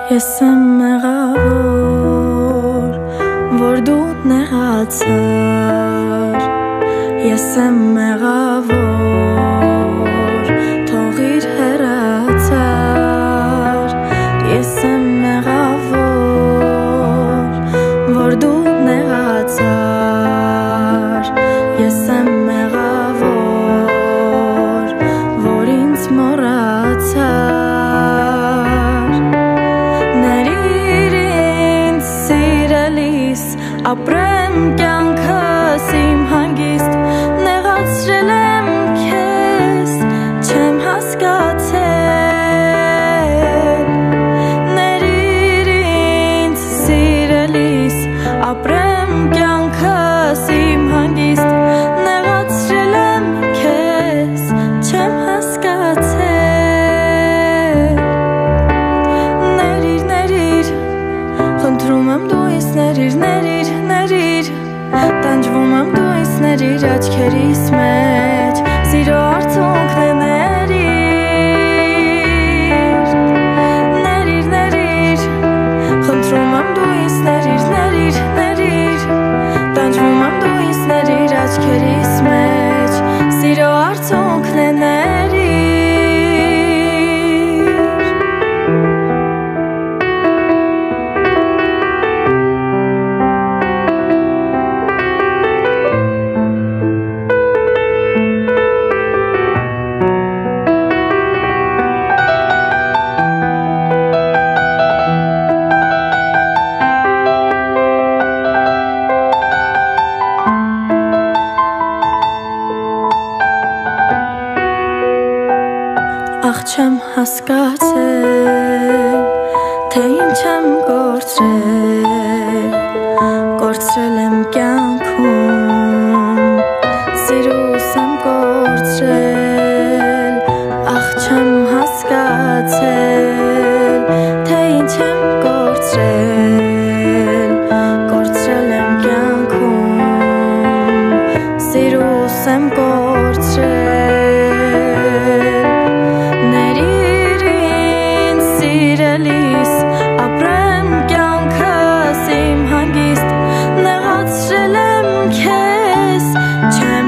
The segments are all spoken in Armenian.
Ես եմ մեղավոր, որ դու նեղացար. Ես եմ մեղավոր, թողիր հեռացար. Ես եմ մեղավոր, որ դու նեղացար. Ես եմ մեղավոր, որ ինձ մոռացար. Ապրեմ կյանքս իմ հանգիստ, նեղացրել եմ քեզ, չեմ հասկացել. Ներիր ինձ սիրելիս, ապրեմ կյանքս իմ հանգիստ, նեղացրել եմ քեզ, չեմ հասկացել. Ներիր, խնդրում եմ դու ինձ ներիր, տանջվում եմ դու ինձ ներիր աչքերիս մեջ, սիրո արցունքն է ներիր, խնդրում եմ դու ինձ ներիր, տանջվում եմ դու ինձ ներիր աչքերիս մեջ, սիրո արցունքն է Ախ չեմ հասկացել, թե ինչ եմ կորցրել եմ կյանքում, սիրուս եմ կորցրել. Ախ չեմ հասկացել, թե ինչ եմ կորցրել եմ կյանքում, սիրուս եմ կորցրել. Ապրեմ կյանքս իմ հանգիստ, նեղացրել եմ քեզ, չեմ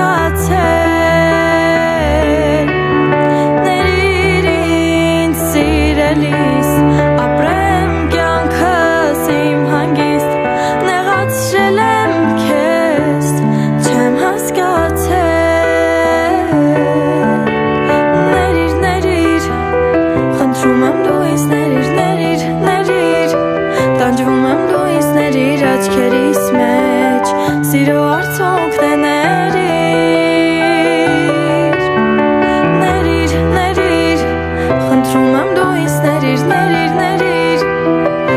հասկացել. Ներիր ինձ սիրելիս, ապրեմ կյանքս իմ հանգիստ, նեղացրել եմ քեզ, չեմ հասկացել. Ներիր, խնդրում եմ դու ինձ ներիր, տանջվում եմ դու ինձ ներիր աչքերիս մեջ, սիրո արցունքն է ներիր, խնդրում եմ դու ինձ ներիր,